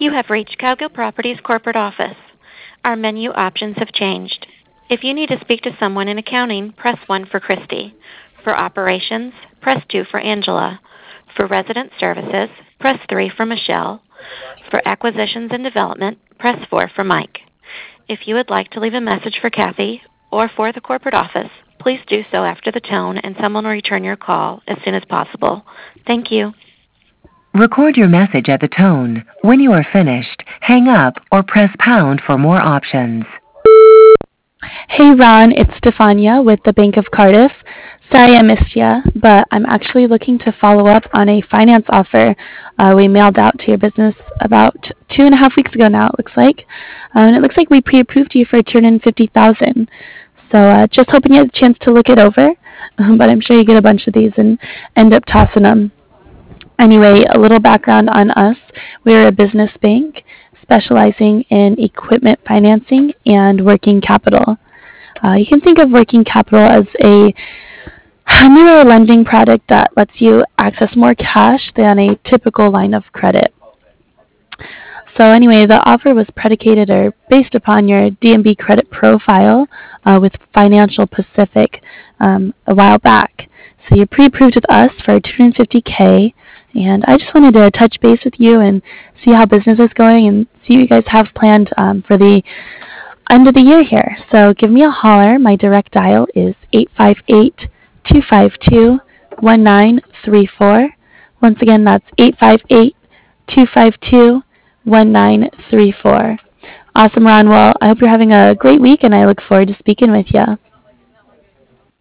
You have reached Cowgill Properties corporate office. Our menu options have changed. If you need to speak to someone in accounting, press 1 for Christy. For operations, press 2 for Angela. For resident services, press 3 for Michelle. For acquisitions and development, press 4 for Mike. If you would like to leave a message for Kathy or for the corporate office, please do so after the tone and someone will return your call as soon as possible. Thank you. Record your message at the tone. When you are finished, hang up or press pound for more options. Hey Ron, it's Stefania with the Bank of Cardiff. Sorry I missed ya, but I'm actually looking to follow up on a finance offer we mailed out to your business about 2.5 weeks ago now, it looks like. And it looks like we pre-approved you for $250,000. So just hoping you had a chance to look it over, but I'm sure you get a bunch of these and end up tossing them. Anyway, a little background on us. We're a business bank specializing in equipment financing and working capital. You can think of working capital as a newer lending product that lets you access more cash than a typical line of credit. So anyway, the offer was predicated or based upon your DNB credit profile with Financial Pacific a while back. So you're pre-approved with us for $250K, and I just wanted to touch base with you and see how business is going and see what you guys have planned for the end of the year here. So give me a holler. My direct dial is 858-252-1934. Once again, that's 858-252-1934. Awesome, Ron. Well, I hope you're having a great week, and I look forward to speaking with you.